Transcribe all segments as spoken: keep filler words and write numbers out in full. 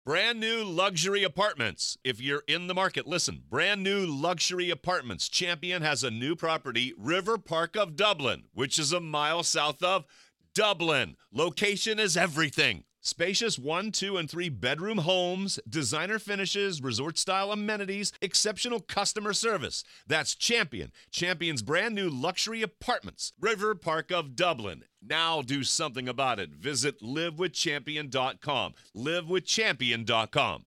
Brand new luxury apartments. If you're in the market, listen. Brand new luxury apartments. Champion has a new property, River Park of Dublin, which is a mile south of Dublin. Location is everything. Spacious one, two, and three bedroom homes, designer finishes, resort-style amenities, exceptional customer service. That's Champion. Champion's brand new luxury apartments, River Park of Dublin. Now do something about it. Visit live with champion dot com. live with champion dot com.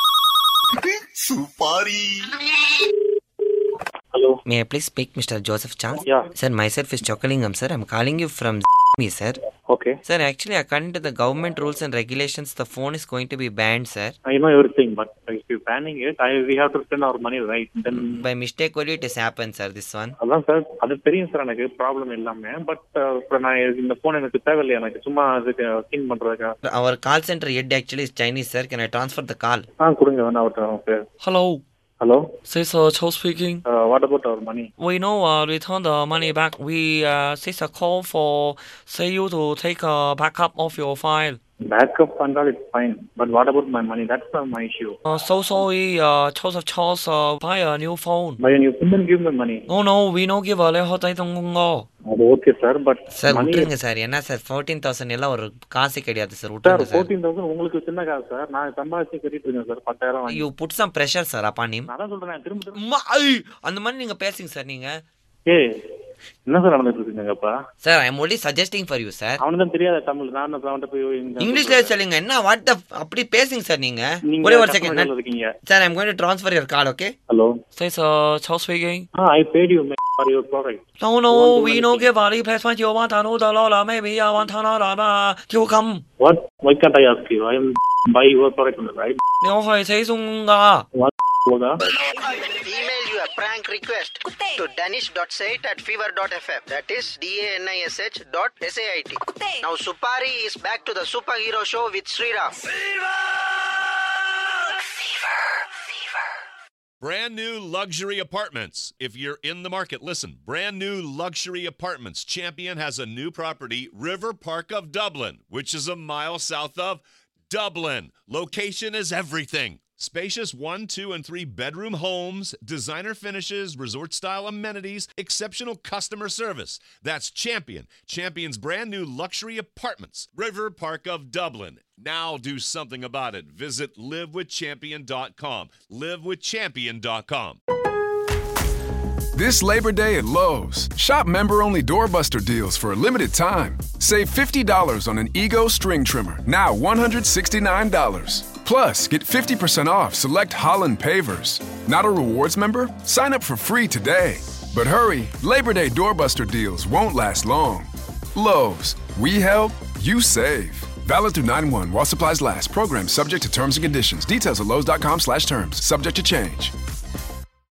Supari. Hello. May I please speak Mister Joseph Chance? Yeah. Sir, myself is Chokalingam, sir. I'm calling you from me, sir. Okay. Sir, actually, according to the government rules and regulations, the phone is going to be banned, sir. I know everything, but if you're banning it, I, we have to spend our money, right? Then... By mistake only it has happened, sir, this one. அதான் sir அது தெரியும் sir எனக்கு problem எல்லாமே but இப்போ நான் இந்த phone எனக்கு தேவையில்லையா எனக்கு சும்மா அதுக்கு கிளீன் பண்றதுக்கா Our call center head actually is Chinese, sir. Can I transfer the call? ஆ கொடுங்க வேணா அவர்கிட்ட Hello. Hello. This is uh, Cho speaking. Uh, what about our money? We know uh, return the money back. We uh, this a call for say you to take a backup of your file. Backup and all, it's fine. But what about my money? That's not my issue. Uh, so sorry, uh, Joseph Charles, uh, buy a new phone. Buy a new phone, then give me money. No, no, we no give a leho tai tong go. அது okay sir but sir விட்டுருங்க sir என்ன sir fourteen thousand எல்லாம் ஒரு காசு கிடையாது sir sir விட்டுருங்க sir fourteen thousand உங்களுக்கு சின்ன காசு சார் நான் சம்பாதிச்சு கட்டிட்டு இருக்கேன் சார் பத்தாயிரம் வாங்கி you put some pressure sir அப்பா நீ நான் தான் சொல்றேன் திரும்ப திரும்ப அம்மா, ஐ, அந்த மாதிரி நீங்க பேசுங்க சார் நீங்க ஏய் என்ன சார் நடந்துட்டு இருக்கீங்கப்பா sir I am only suggesting for you sir அவனுக்கு தான் தெரியாத தமிழ் நான் அவன்கிட்ட போய் இந்த- இங்கிலீஷ்ல சொல்லுங்க என்ன வாட் த அப்படி பேசுங்க சார் நீங்க நீங்க ஒரே ஒரு customer செகண்ட் care இருக்கீங்க sir I am going to transfer your call okay hello This is uh, Cho speaking. Ah I bad you for your product No, no, we no give a replacement. You want to know the law, maybe I want to know the you come. What why can't I ask you I am by your product right You hoy say sung ga. What போதா Email you a prank request to danish dot sait at fever dot f m. That is D A N I S H dot S A I T. Now Supari is back to the superhero show with Sriram. Brand new luxury apartments. If you're in the market, listen. Brand new luxury apartments. Champion has a new property, River Park of Dublin, which is a mile south of Dublin. Location is everything. Spacious one, two, and three bedroom homes, designer finishes, resort-style amenities, exceptional customer service. That's Champion. Champion's brand new luxury apartments, River Park of Dublin. Now do something about it. Visit live with champion dot com. live with champion dot com. This Labor Day at Lowe's, shop member-only doorbuster deals for a limited time. Save fifty dollars on an Ego string trimmer, now one hundred sixty-nine dollars. Plus, get fifty percent off select Holland pavers. Not a rewards member? Sign up for free today. But hurry, Labor Day doorbuster deals won't last long. Lowe's, we help, you save. Valid through nine one while supplies last. Program subject to terms and conditions. Details at lowes dot com slash terms. Subject to change.